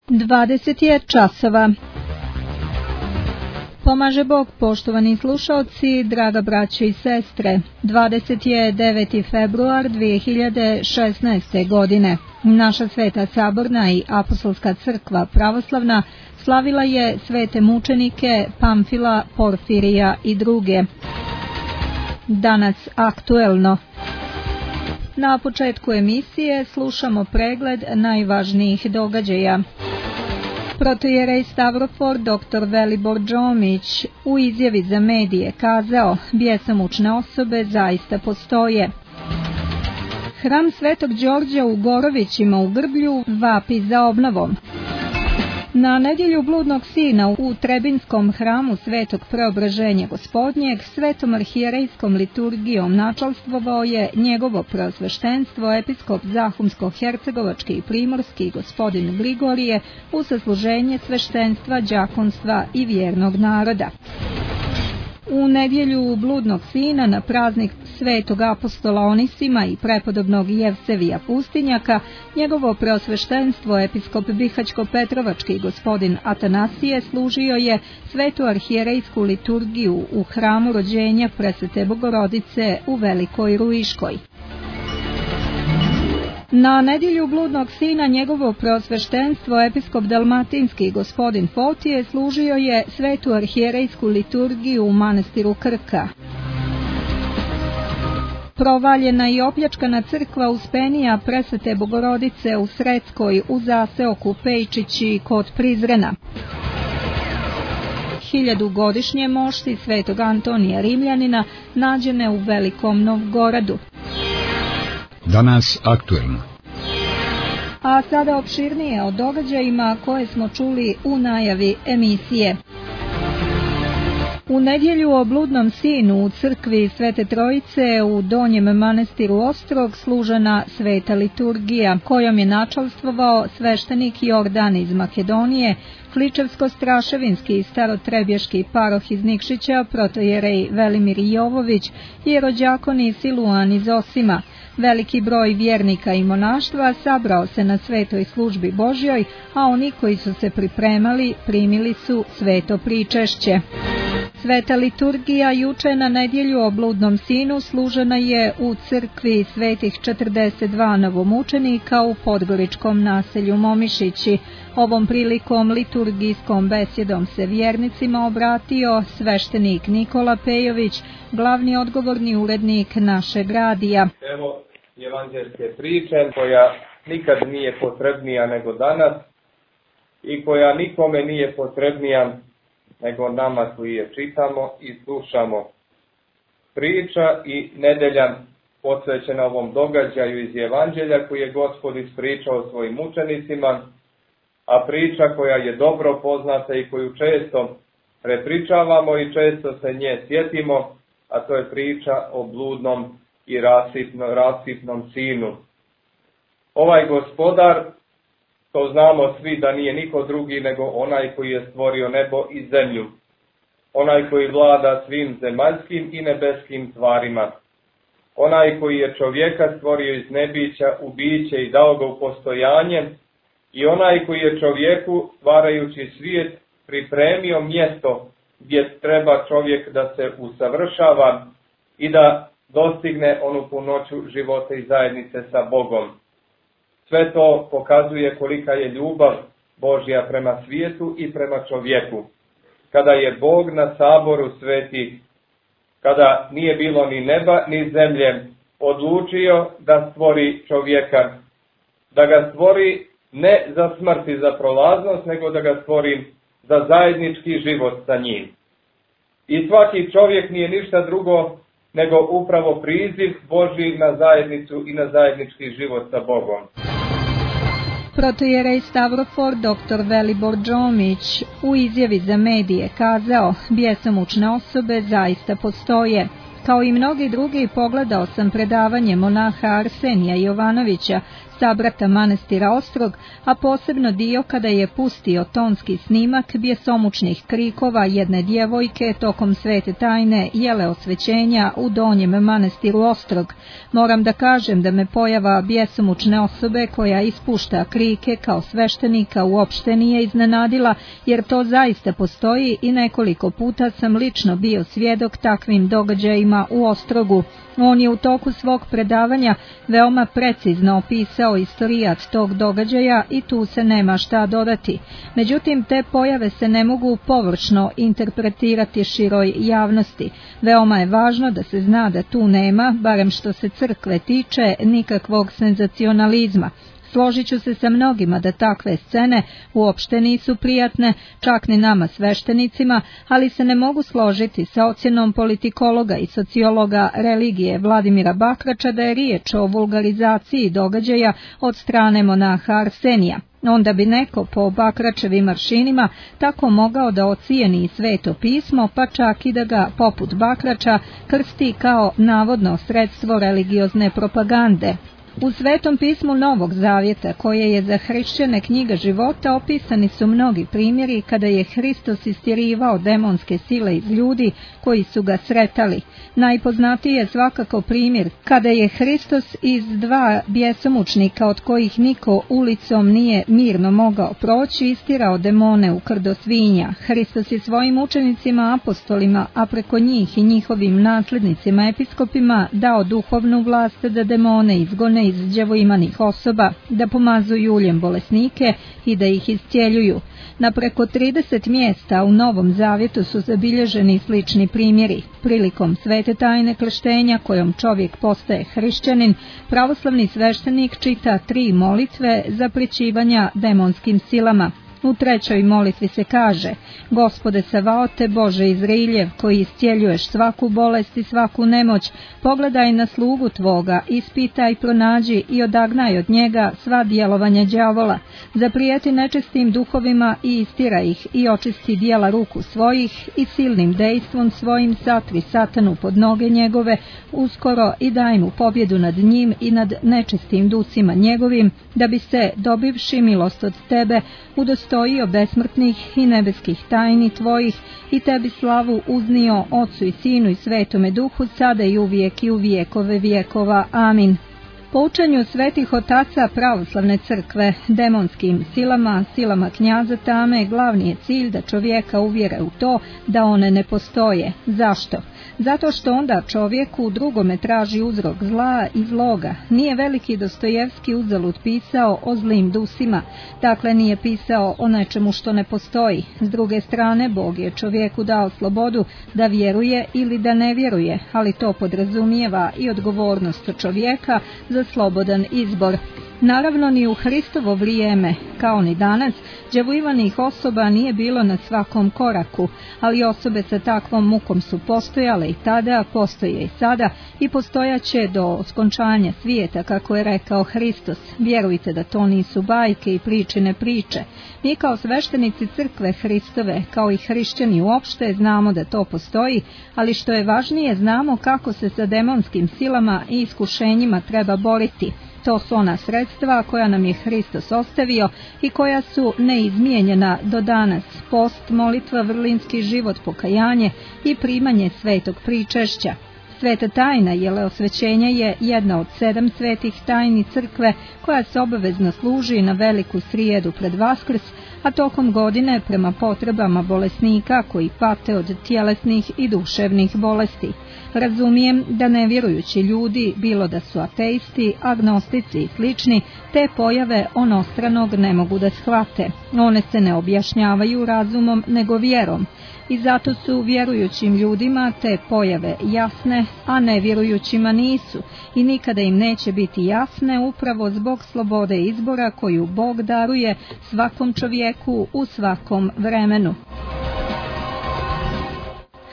20 je časova. Pomaže Bog, poštovani slušalci, draga braćo i sestre. 29. februar 2016. godine. Naša Sveta Saborna i Apostolska crkva pravoslavna slavila je svete mučenike Pamfila, Porfirija i druge. Danas aktuelno. Na početku emisije slušamo pregled najvažnijih događaja. Protojerej Stavrofor dr. Velibor Đomić u izjavi za medije kazao: bjesomučne osobe zaista postoje. Hram Svetog Đorđa u Gorovićima u Grblju vapi za obnovom. Na nedjelju bludnog sina u Trebinskom hramu Svetog Preobraženja Gospodnjeg svetom arhijerejskom liturgijom načalstvovao je njegovo preosveštenstvo episkop Zahumsko-hercegovački i primorski gospodin Grigorije u sasluženje sveštenstva, đakonstva i vjernog naroda. U nedjelju bludnog sina na praznik svetog apostola Onisima i prepodobnog Jevsevija Pustinjaka, njegovo preosveštenstvo episkop Bihaćko-Petrovački gospodin Atanasije služio je svetu arhijerejsku liturgiju u hramu rođenja Presvete Bogorodice u Velikoj Ruiškoj. Na nedjelju bludnog sina njegovo preosveštenstvo episkop Dalmatinski gospodin Fotije služio je svetu arhijerejsku liturgiju u manastiru Krka. Provaljena i opljačkana crkva Uspenija Presvete Bogorodice u Sretskoj u zaseoku Pejčići kod Prizrena. 1000-godišnje mošti svetog Antonija Rimljanina nađene u Velikom Novgoradu. Danas aktuelno. A sada opširnije o događajima koje smo čuli u najavi emisije. U nedjelju o bludnom sinu u crkvi Svete Trojice u Donjem manastiru Ostrog služena sveta liturgija, kojom je načalstvovao sveštenik Jordan iz Makedonije, Kličevsko-Straševinski i Starotrebješki paroh iz Nikšića, protojerej Velimir Jovović i rođakoni Siluan iz Osima. Veliki broj vjernika i monaštva sabrao se na svetoj službi Božjoj, a oni koji su se pripremali primili su sveto pričešće. Sveta liturgija juče na nedjelju o bludnom sinu služena je u crkvi svetih 42 novomučenika u podgoričkom naselju Momišići. Ovom prilikom liturgijskom besjedom se vjernicima obratio sveštenik Nikola Pejović, glavni odgovorni urednik našeg radija. Evo evanđeljske priče koja nikad nije potrebnija nego danas i koja nikome nije potrebnija nego nama koji je čitamo i slušamo. Priča i nedelja posvećena ovom događaju iz evanđelja koji je Gospod ispričao svojim učenicima, a priča koja je dobro poznata i koju često prepričavamo i često se nje sjetimo, a to je priča o bludnom i rasipnom sinu. Ovaj Gospodar, to znamo svi da nije niko drugi nego onaj koji je stvorio nebo i zemlju. Onaj koji vlada svim zemaljskim i nebeskim stvarima. Onaj koji je čovjeka stvorio iz nebića u biće i dao ga u postojanje. I onaj koji je čovjeku, stvarajući svijet, pripremio mjesto gdje treba čovjek da se usavršava i da dostigne onu punoću života i zajednice sa Bogom. Sve to pokazuje kolika je ljubav Božja prema svijetu i prema čovjeku. Kada je Bog na saboru svetih, kada nije bilo ni neba ni zemlje, odlučio da stvori čovjeka, da ga stvori ne za smrt i za prolaznost, nego da ga stvori za zajednički život sa njim. I svaki čovjek nije ništa drugo nego upravo priziv Božji na zajednicu i na zajednički život sa Bogom. Protojerej Stavrofor dr. Velibor Đomić u izjavi za medije kazao: bjesomučne osobe zaista postoje. Kao i mnogi drugi, pogledao sam predavanje monaha Arsenija Jovanovića, sabrata manastira Ostrog, a posebno dio kada je pustio tonski snimak bjesomučnih krikova jedne djevojke tokom svete tajne jele osvećenja u donjem manastiru Ostrog. Moram da kažem da me pojava bjesomučne osobe koja ispušta krike kao sveštenika uopšte nije iznenadila, jer to zaista postoji i nekoliko puta sam lično bio svjedok takvim događajima u Ostrogu. On je u toku svog predavanja veoma precizno opisao istorijat tog događaja i tu se nema šta dodati. Međutim, te pojave se ne mogu površno interpretirati široj javnosti. Veoma je važno da se zna da tu nema, barem što se crkve tiče, nikakvog senzacionalizma. Složit ću se sa mnogima da takve scene uopšte nisu prijatne, čak ni nama sveštenicima, ali se ne mogu složiti sa ocjenom politikologa i sociologa religije Vladimira Bakrača da je riječ o vulgarizaciji događaja od strane monaha Arsenija. Onda bi neko po Bakračevim aršinima tako mogao da ocijeni Sveto pismo, pa čak i da ga, poput Bakrača, krsti kao navodno sredstvo religiozne propagande. U Svetom pismu Novog Zavjeta, koje je za hrišćane knjiga života, opisani su mnogi primjeri kada je Hristos istjerivao demonske sile iz ljudi koji su ga sretali. Najpoznatiji je svakako primjer kada je Hristos iz 2 bjesomučnika od kojih niko ulicom nije mirno mogao proći istjerao demone u krdo svinja. Hristos je svojim učenicima apostolima, a preko njih i njihovim nasljednicima episkopima dao duhovnu vlast da demone izgone iz đavoimanih osoba, da pomazuju uljem bolesnike i da ih iscijeljuju. Na preko 30 mjesta u Novom Zavjetu su zabilježeni slični primjeri. Prilikom svete tajne krštenja kojom čovjek postaje hrišćanin, pravoslavni sveštenik čita 3 molitve zapričivanja demonskim silama. U 3. molitvi se kaže: Gospode Savaote, Bože Izrailjev, koji iscijeljuješ svaku bolest i svaku nemoć, pogledaj na slugu Tvoga, ispitaj, pronađi i odagnaj od njega sva djelovanja đavola, zaprijeti nečistim duhovima i istiraj ih i očisti djela ruku svojih i silnim dejstvom svojim satri satanu pod noge njegove, uskoro i daj mu pobjedu nad njim i nad nečistim ducima njegovim, da bi se, dobivši milost od Tebe, udostojio besmrtnih i nebeskih tajni Tvojih i Tebi slavu uznio Otcu i Sinu i Svetome Duhu, sada i uvijek i u vijekove vijekova. Amin. Po učenju svetih otaca pravoslavne crkve, demonskim silama knjaza tame, glavni je cilj da čovjeka uvjere u to da one ne postoje. Zašto? Zato što onda čovjek u drugome traži uzrok zla i zloga. Nije veliki Dostojevski uzalud pisao o zlim dusima, dakle nije pisao o nečemu što ne postoji. S druge strane, Bog je čovjeku dao slobodu da vjeruje ili da ne vjeruje, ali to podrazumijeva i odgovornost čovjeka za slobodan izbor. Naravno, ni u Hristovo vrijeme, kao ni danas, đavoimanih osoba nije bilo na svakom koraku, ali osobe sa takvom mukom su postojale i tada, postoje i sada i postojaće do skončanja svijeta, kako je rekao Hristos. Vjerujte da to nisu bajke i pričine priče. Mi kao sveštenici crkve Hristove, kao i hrišćani uopšte, znamo da to postoji, ali što je važnije, znamo kako se sa demonskim silama i iskušenjima treba boriti. To su ona sredstva koja nam je Hristos ostavio i koja su neizmijenjena do danas: post, molitva, vrlinski život, pokajanje i primanje svetog pričešća. Sveta tajna jeleosvećenja je jedna od 7 svetih tajni crkve koja se obavezno služi na Veliku srijedu pred Vaskrs, a tokom godine prema potrebama bolesnika koji pate od tjelesnih i duševnih bolesti. Razumijem da nevjerujući ljudi, bilo da su ateisti, agnostici i slični, te pojave onostranog ne mogu da shvate. One se ne objašnjavaju razumom nego vjerom. I zato su vjerujućim ljudima te pojave jasne, a nevjerujućima nisu i nikada im neće biti jasne upravo zbog slobode izbora koju Bog daruje svakom čovjeku u svakom vremenu.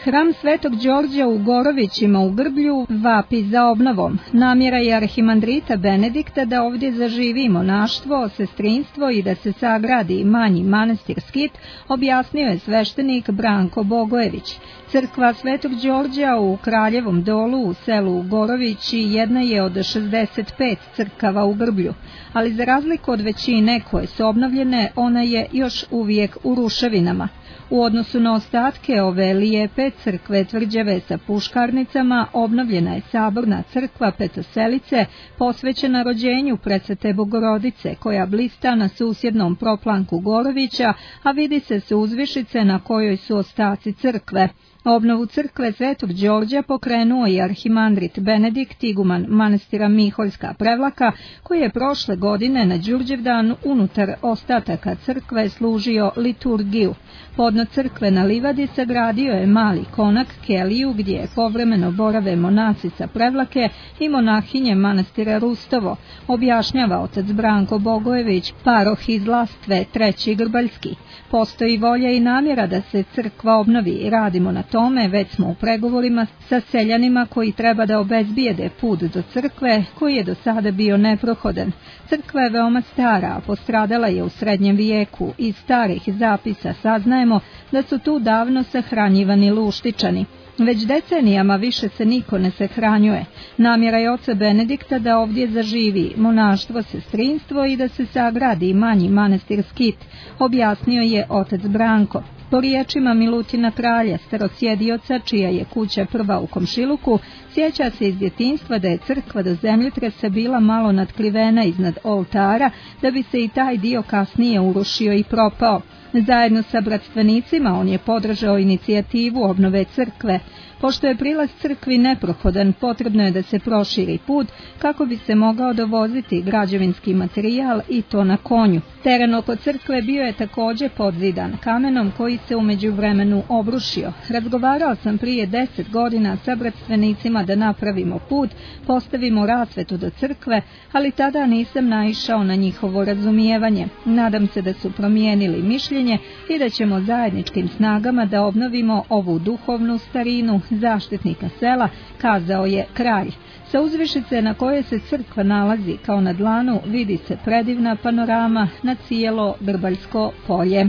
Hram Svetog Đorđa u Gorovićima u Grblju vapi za obnovom. Namjera je arhimandrita Benedikta da ovdje zaživi monaštvo, sestrinstvo i da se sagradi manji manastir Skit, objasnio je sveštenik Branko Bogojević. Crkva Svetog Đorđa u Kraljevom Dolu u selu Gorovići jedna je od 65 crkava u Grblju, ali za razliku od većine koje su obnovljene, ona je još uvijek u ruševinama. U odnosu na ostatke ove lijepe crkve tvrđave sa puškarnicama, obnovljena je saborna crkva Petoselice, posvećena rođenju Presvete Bogorodice, koja blista na susjednom proplanku Gorovića, a vidi se s uzvišice na kojoj su ostaci crkve. Obnovu crkve Svetog Đorđa pokrenuo je arhimandrit Benedikt, iguman manastira Miholjska Prevlaka, koji je prošle godine na Đurđevdan unutar ostataka crkve služio liturgiju. Podno crkve na livadi sagradio je mali konak keliju gdje povremeno borave monaci sa Prevlake i monahinje manastira Rustovo, objašnjava otac Branko Bogojević, paroh iz Lastve, Treći Grbaljski. Postoji volja i namjera da se crkva obnovi. Radimo na tome, već smo u pregovorima sa seljanima koji treba da obezbijede put do crkve, koji je do sada bio neprohodan. Crkva je veoma stara, a postradala je u srednjem vijeku. Iz starih zapisa saznajemo da su tu davno sahranjivani luštičani. Već decenijama više se niko ne sahranjuje. Namjera je oca Benedikta da ovdje zaživi monaštvo, sestrinstvo i da se sagradi manji manastir Skit, objasnio je otac Branko. Po riječima Milutina Kralja, starosjedioca, čija je kuća prva u komšiluku, sjeća se iz djetinjstva da je crkva do zemljotresa bila malo natkrivena iznad oltara, da bi se i taj dio kasnije urušio i propao. Zajedno sa bratstvenicima on je podržao inicijativu obnove crkve. Pošto je prilaz crkvi neprohodan, potrebno je da se proširi put kako bi se mogao dovoziti građevinski materijal i to na konju. Teren oko crkve bio je također podzidan kamenom koji se u međuvremenu obrušio. Razgovarao sam prije 10 godina sa bratstvenicima da napravimo put, postavimo rasvetu do crkve, ali tada nisam naišao na njihovo razumijevanje. Nadam se da su promijenili mišljenje i da ćemo zajedničkim snagama da obnovimo ovu duhovnu starinu zaštitnika sela, kazao je kralj. Sa uzvišice na kojoj se crkva nalazi kao na dlanu vidi se predivna panorama na cijelo Grbaljsko polje.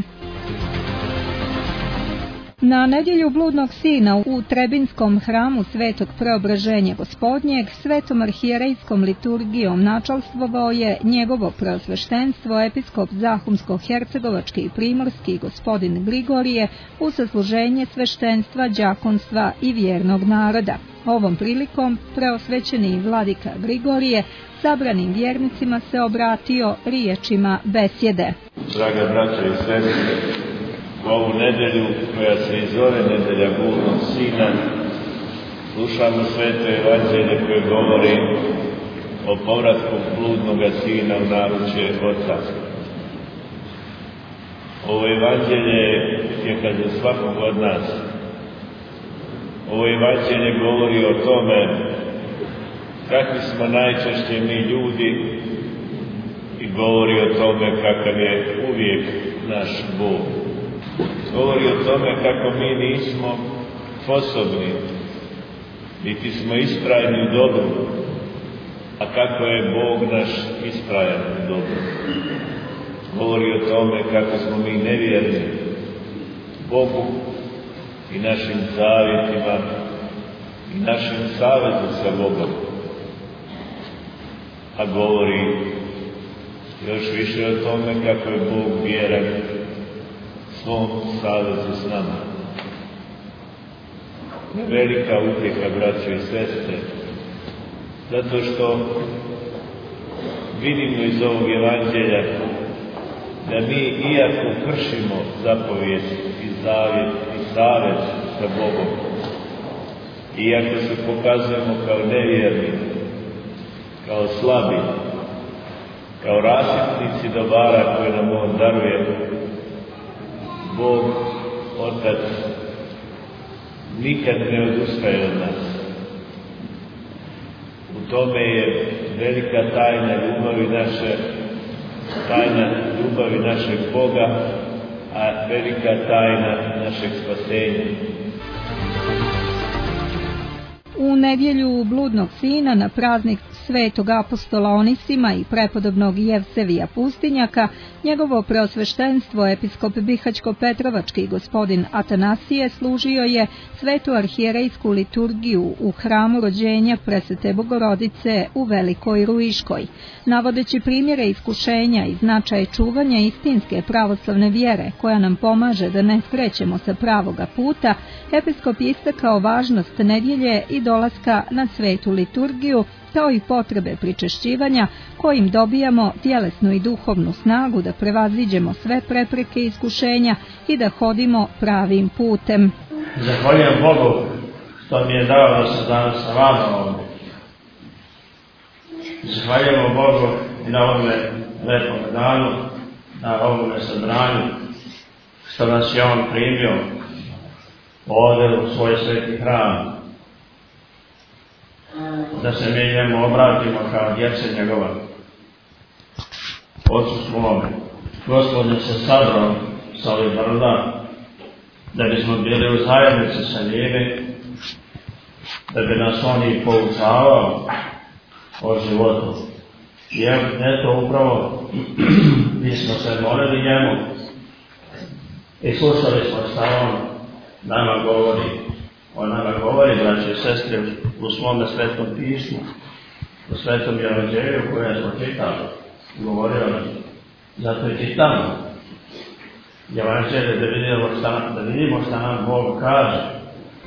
Na nedjelju bludnog sina u Trebinskom hramu Svetog Preobraženja Gospodnjeg svetom arhijerejskom liturgijom načalstvovao je njegovo preosveštenstvo episkop Zahumsko-hercegovački i primorski gospodin Grigorije u sasluženje sveštenstva, đakonstva i vjernog naroda. Ovom prilikom preosvećeni vladika Grigorije sabranim vjernicima se obratio riječima besjede. Draga braćo i sestre, u ovu nedjelju koja se i zove nedelja bludnog sina, slušamo sveto evanđelje koje govori o povratku bludnoga sina u naručje oca. Ovo evanđelje je kad za svakog od nas. Ovo evanđelje govori o tome kakvi smo najčešće mi ljudi i govori o tome kakav je uvijek naš Bog. Govori o tome kako mi nismo sposobni, niti smo ispravni u dobru, a kako je Bog naš ispravan u dobru. Govori o tome kako smo mi nevjerni Bogu i našim savjetima i našim savezu sa Bogom. A govori još više o tome kako je Bog vjeran svom savezu s nama. Velika utjeha, braćo i sestre, zato što vidimo iz ovog evanđelja da mi, iako kršimo zapovijed i zavjet i savez sa Bogom, iako se pokazujemo kao nevjerni, kao slabi, kao rasipnici dobara koje nam on daruje, Bog, Otac, nikad ne odustaje od nas. U tome je velika tajna ljubavi našeg Boga, a velika tajna našeg spasenja. U nedjelju bludnog sina na praznik svetog apostola Onisima i prepodobnog Jevsevija Pustinjaka, njegovo preosveštenstvo episkop Bihaćko-Petrovački gospodin Atanasije služio je svetu arhijerejsku liturgiju u hramu rođenja Presvete Bogorodice u Velikoj Ruiškoj. Navodeći primjere iskušenja i značaj čuvanja istinske pravoslavne vjere, koja nam pomaže da ne skrećemo sa pravoga puta, episkop je istakao važnost nedjelje i dolaska na svetu liturgiju, kao i potrebe pričešćivanja kojim dobijamo tjelesnu i duhovnu snagu da prevaziđemo sve prepreke iskušenja i da hodimo pravim putem. Zahvaljujem Bogu što mi je dao da sam danas sa vama ovdje. Zahvaljujemo Bogu i na ovome lepom danu, na ovome sabranju, što nas je On primio ovdje u svoj sveti hram, da se mi njemu obratimo kao djece njegova. Ocu svome, Gospodin se sabrao sa ovih brda, da bismo bili u zajednici sa njime, da bi nas On i poučavao o životu. I eto upravo mi smo se molili njemu i slušali smo šta On nama govori. On nama govori, braće i sestre, u svome svetom pismu, u svetom evanđelju koje smo čitali, govorio nam. Zato i čitamo evanđelje da vidimo šta nam Bog kaže.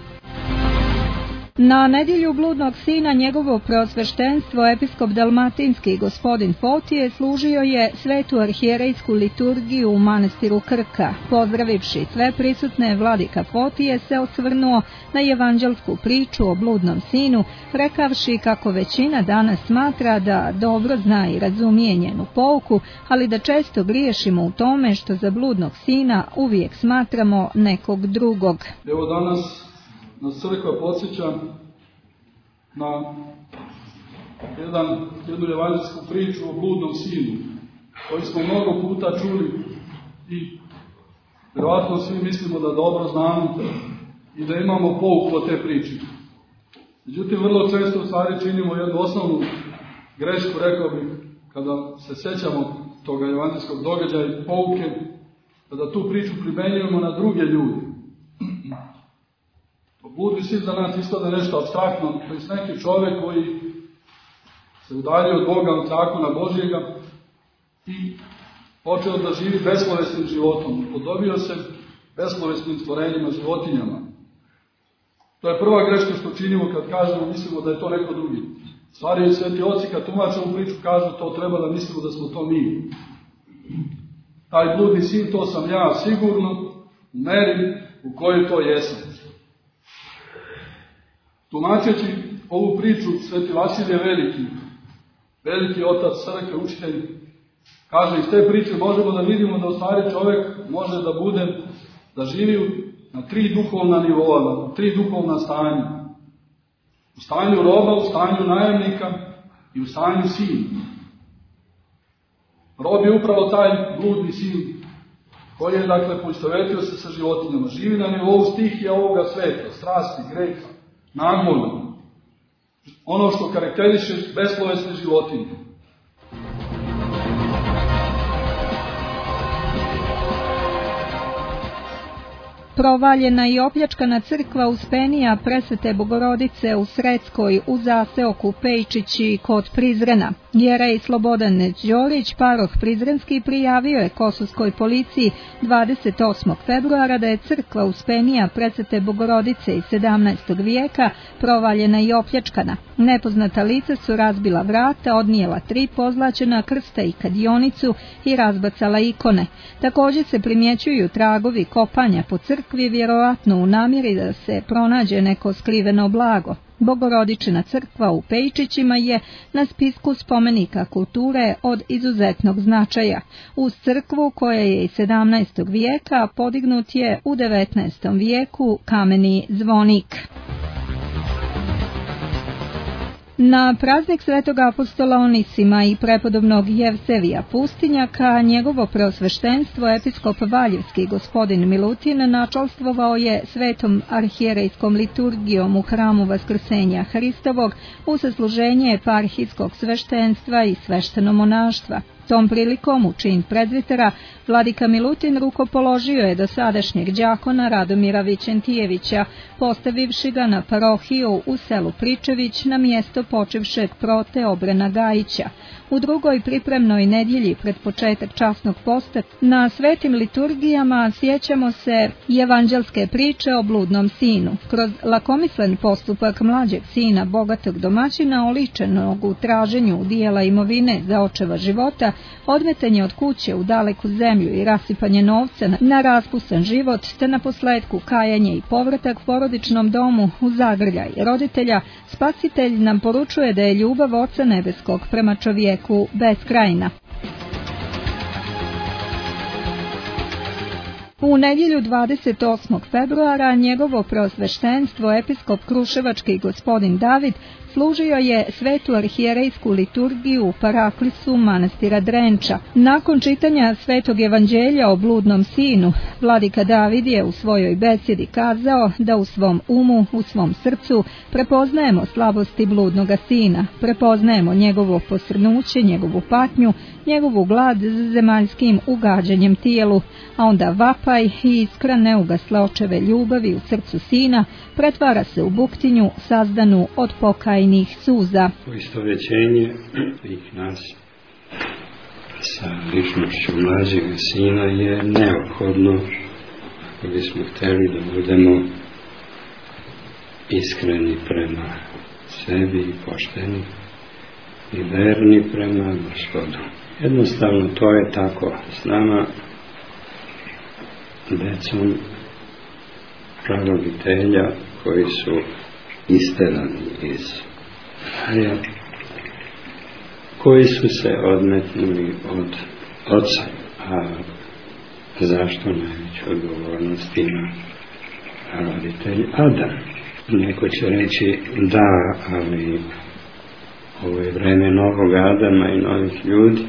Na nedjelju bludnog sina njegovo preosveštenstvo episkop Dalmatinski gospodin Fotije služio je svetu arhijerejsku liturgiju u manastiru Krka. Pozdravivši sve prisutne, vladika Fotije se osvrnuo na evanđelsku priču o bludnom sinu, rekavši kako većina danas smatra da dobro zna i razumije njenu pouku, ali da često griješimo u tome što za bludnog sina uvijek smatramo nekog drugog. Evo danas nas crkva podsjeća na jednu evanđelsku priču o bludnom sinu, koju smo mnogo puta čuli i vjerovatno svi mislimo da dobro znamo i da imamo pouku od te priče. Međutim, vrlo često u stvari činimo jednu osnovnu grešku, rekao bih, kada se sećamo toga evanđelskog događaja i pouke, kada tu priču primenjujemo na druge ljude. Bludni sin za nas ispada nešto apstraktno, to je neki čovjek koji se udaljio od Boga, od zakona Božjega i počeo da živi beslovesnim životom. Podobio se beslovesnim stvorenjima, životinjama. To je prva greška što činimo kad kažemo, mislimo da je to neko drugi. Stvari sveti oci kad tumače ovu priču kažu to treba da mislimo da smo to mi. Taj bludni sin, to sam ja sigurno, u meri u kojoj to jesam. Tumačeći ovu priču, sveti Vasilije veliki otac crkve, učitelj, kaže iz te priče možemo da vidimo da u stvari čovjek može da živi na 3 duhovna nivoa, na 3 duhovna stanja. U stanju roba, u stanju najamnika i u stanju sina. Rob je upravo taj bludni sin koji je, dakle, poistovetio se sa životinjama. Živi na nivou stihija ovoga sveta, strasti, greha, nagona. Ono što karakteriše beslovesne životinje. Provaljena i opljačkana crkva Uspenija Presvete Bogorodice u Sredskoj u zaseoku Pejčići kod Prizrena. Jerej Slobodan Đorić, paroh Prizrenski, prijavio je kosovskoj policiji 28. februara da je crkva Uspenija Presvete Bogorodice iz 17. vijeka provaljena i opljačkana. Nepoznata lica su razbila vrata, odnijela 3 pozlaćena krsta i kadionicu i razbacala ikone. Također se primjećuju tragovi kopanja po crkvi, vjerovatno u namjeri da se pronađe neko skriveno blago. Bogorodičina crkva u Pejčićima je na spisku spomenika kulture od izuzetnog značaja. Uz crkvu koja je iz 17. vijeka podignut je u 19. vijeku kameni zvonik. Na praznik svetog apostola Onisima i prepodobnog Jevsevija Pustinjaka, njegovo preosveštenstvo episkop Valjevski gospodin Milutin načalstvovao je svetom arhijerejskom liturgijom u hramu Vaskrsenja Hristovog u sasluženje eparhijskog sveštenstva i sveštenomonaštva. Tom prilikom u čin prezbitera vladika Milutin rukopoložio je dosadašnjeg đakona Radomira Vićentijevića, postavivši ga na parohiju u selu Pričević na mjesto počivšeg prote Obrena Gajića. U drugoj pripremnoj nedjelji pred početak časnog posta na svetim liturgijama sjećamo se evanđelske priče o bludnom sinu. Kroz lakomislen postupak mlađeg sina bogatog domaćina oličenog u traženju dijela imovine za očeva života, odmetanje od kuće u daleku zemlju i rasipanje novca na raspusan život, te naposletku kajanje i povratak porodičnom domu u zagrljaj roditelja, Spasitelj nam poručuje da je ljubav Oca Nebeskog prema čovjeku beskrajna. U nedjelju 28. februara njegovo preosveštenstvo episkop Kruševački gospodin David služio je svetu arhijerejsku liturgiju u paraklisu manastira Drenča. Nakon čitanja svetog evanđelja o bludnom sinu, vladika David je u svojoj besjedi kazao da u svom umu, u svom srcu prepoznajemo slabosti bludnoga sina, prepoznajemo njegovo posrnuće, njegovu patnju, njegovu glad za zemaljskim ugađanjem tijelu, a onda vapaj i iskra neugasle očeve ljubavi u srcu sina pretvara se u buktinju sazdanu od pokajnih suza. Poistovjećenje svih nas sa ličnošću mlađeg sina je neophodno ako bismo htjeli da budemo iskreni prema sebi i pošteni i verni prema Gospodu. Jednostavno to je tako s nama, decom pravoditelja koji su isterani iz raja, koji su se odmetnuli od oca, a zašto najveću odgovornost ima roditelj Adam. Neko će reći da, ali ovo je vreme novog Adama i novih ljudi,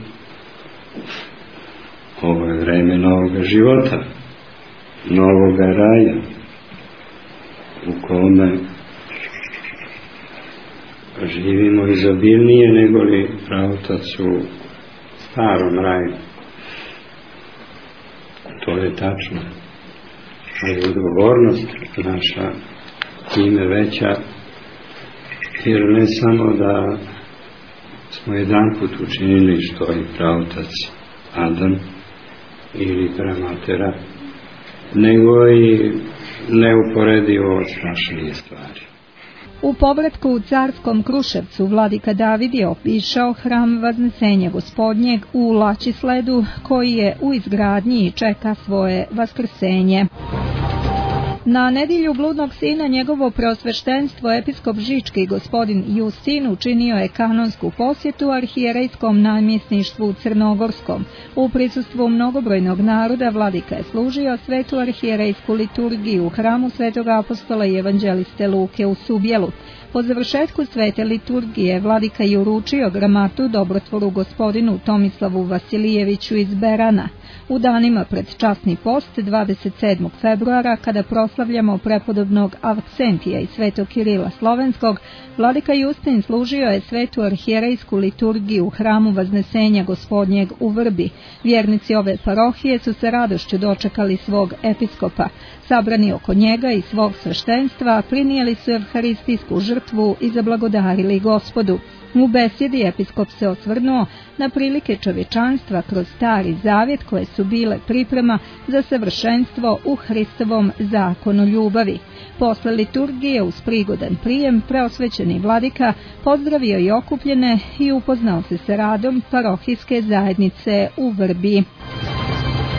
ovo je vreme novoga života, novoga raja u kome živimo izobilnije nego li pravotac u starom raju. To je tačno, ali odgovornost naša time veća, jer ne samo da smo jedanput učinili što je pravotac Adam ili pramatera, nego i neuporedivo strašnije stvari. U povratku u carskom Kruševcu vladika David je obišao hram Vaznesenja Gospodnjeg u Laćisledu, koji je u izgradnji i čeka svoje vaskrsenje. Na nedjelju bludnog sina njegovo preosveštenstvo episkop Žički gospodin Justin učinio je kanonsku posjetu arhijerejskom namjesništvu Crnogorskom. U prisustvu mnogobrojnog naroda vladika je služio svetu arhijerejsku liturgiju u hramu svetog apostola i evanđeliste Luke u Subjelu. Po završetku svete liturgije vladika je uručio gramatu dobrotvoru gospodinu Tomislavu Vasilijeviću iz Berana. U danima pred časni post 27. februara, kada proslavljamo prepodobnog Avksentija i svetog Kirila Slovenskog, vladika Justin služio je svetu arhijerejsku liturgiju u hramu Vaznesenja Gospodnjeg u Vrbi. Vjernici ove parohije su se radošću dočekali svog episkopa. Sabrani oko njega i svog sveštenstva prinijeli su evharistijsku žrtvu i zablagodarili Gospodu. U besjedi episkop se osvrnuo na prilike čovječanstva kroz Stari Zavjet koje su bile priprema za savršenstvo u Hristovom zakonu ljubavi. Posle liturgije uz prigodan prijem preosvećeni vladika pozdravio i okupljene i upoznao se sa radom parohijske zajednice u Vrbi.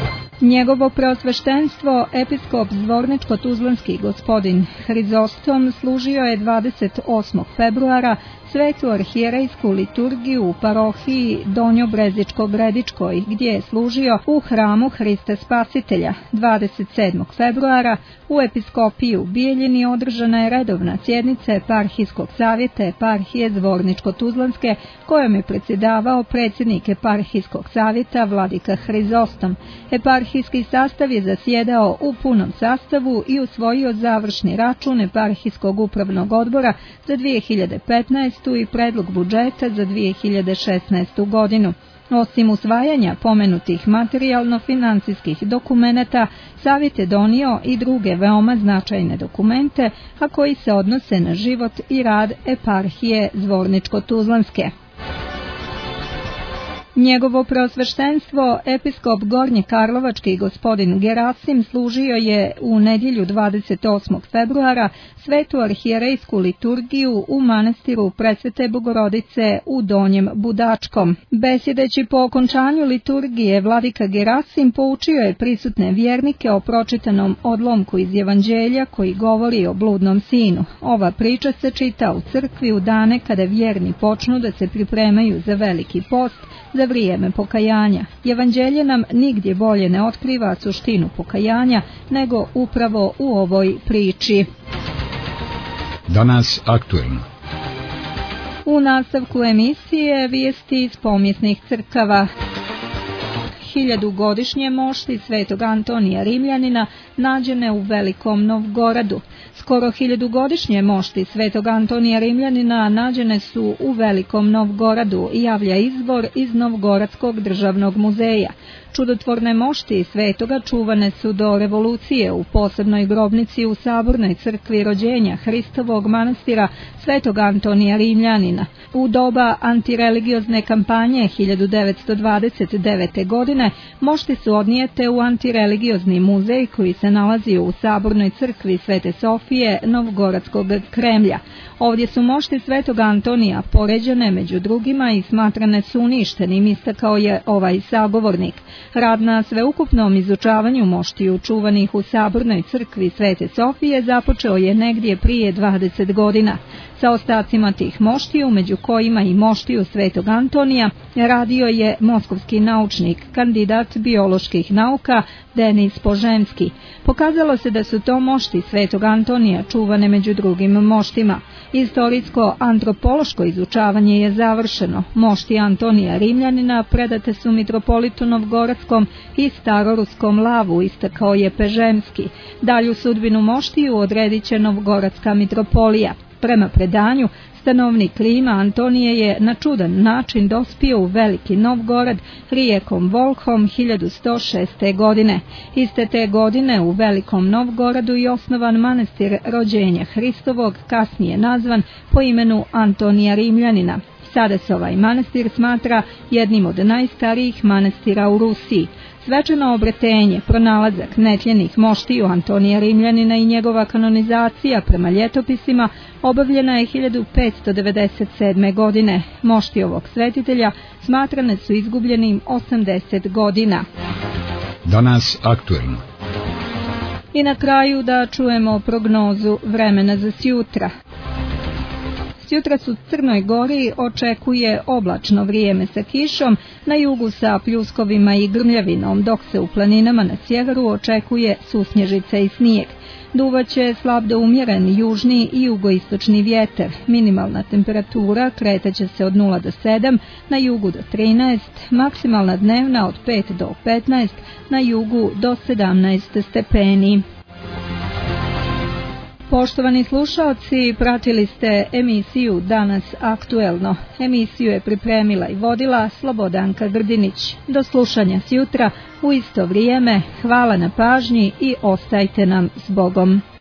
Njegovo preosveštenstvo, episkop Zvorničko-Tuzlanski gospodin Hrizostom, služio je 28. februara svetu arhijerejsku liturgiju u parohiji Donjo-Brezičko-Bredičkoj, gdje je služio u hramu Hrista Spasitelja. 27. februara u episkopiji u Bijeljini održana je redovna sjednica eparhijskog savjeta eparhije Zvorničko-Tuzlanske, kojom je predsjedavao predsjednik eparhijskog savjeta vladika Hrizostom. Eparhijski sastav je zasjedao u punom sastavu i usvojio završni račun eparhijskog upravnog odbora za 2015. i predlog budžeta za 2016. godinu. Osim usvajanja pomenutih materijalno-financijskih dokumenata, savjet je donio i druge veoma značajne dokumente, a koji se odnose na život i rad eparhije Zvorničko-Tuzlanske. Njegovo preosveštenstvo, episkop Gornje-Karlovački gospodin Gerasim, služio je u nedjelju 28. februara svetu arhijerejsku liturgiju u manastiru Presvete Bogorodice u Donjem Budačkom. Besjedeći po okončanju liturgije, vladika Gerasim poučio je prisutne vjernike o pročitanom odlomku iz Evanđelja koji govori o bludnom sinu. Ova priča se čita u crkvi u dane kada vjerni počnu da se pripremaju za veliki post, za vrijeme pokajanja. Evanđelje nam nigdje bolje ne otkriva suštinu pokajanja nego upravo u ovoj priči. Danas aktuelno. U nastavku emisije vijesti iz pomjesnih crkava. 1000-godišnje mošti svetog Antonija Rimljanina nađene u Velikom Novgoradu. Skoro 1000-godišnje mošti svetog Antonija Rimljanina nađene su u Velikom Novgoradu, javlja izvor iz Novgoradskog državnog muzeja. Čudotvorne mošti svetoga čuvane su do revolucije u posebnoj grobnici u Sabornoj crkvi rođenja Hristovog manastira svetog Antonija Rimljanina. U doba antireligiozne kampanje 1929. godine mošti su odnijete u antireligiozni muzej koji se nalazi u Sabornoj crkvi Svete Sofije Novgoradskog Kremlja. Ovdje su mošti svetog Antonija poređane među drugima i smatrane su uništenim, istakao je ovaj sagovornik. Rad na sveukupnom izučavanju moštiju čuvanih u Sabornoj crkvi Svete Sofije započeo je negdje prije 20 godina. Sa ostacima tih moštiju, među kojima i moštiju svetog Antonija, radio je moskovski naučnik, kandidat bioloških nauka Denis Požemski. Pokazalo se da su to mošti svetog Antonija čuvane među drugim moštima. Istorijsko-antropološko izučavanje je završeno. Mošti Antonija Rimljanina predate su mitropolitu Novgoradskom i staroruskom Lavu, istakao je Pežemski. Dalju sudbinu moštiju odredit će Novgoradska mitropolija. Prema predanju, stanovnik Rima Antonije je na čudan način dospio u Veliki Novgorad rijekom Volhom 1106. godine. Iste te godine u Velikom Novgoradu je osnovan manastir rođenja Hristovog, kasnije nazvan po imenu Antonija Rimljanina. Sada se ovaj manastir smatra jednim od najstarijih manastira u Rusiji. Svečano obretenje, pronalazak netljenih moštiju Antonija Rimljanina i njegova kanonizacija prema ljetopisima obavljena je 1597. godine. Mošti ovog svetitelja smatrane su izgubljenim 80 godina. Danas aktuelno. I na kraju da čujemo prognozu vremena za sjutra. Sutra u Crnoj Gori očekuje oblačno vrijeme sa kišom, na jugu sa pljuskovima i grmljavinom, dok se u planinama na sjeveru očekuje susnježica i snijeg. Duvaće slab do umjeren južni i jugoistočni vjetar. Minimalna temperatura kretaće se od 0 do 7, na jugu do 13, maksimalna dnevna od 5 do 15, na jugu do 17 stepeni. Poštovani slušaoci, pratili ste emisiju Danas aktuelno. Emisiju je pripremila i vodila Slobodanka Grdinić. Do slušanja sjutra u isto vrijeme. Hvala na pažnji i ostajte nam s Bogom.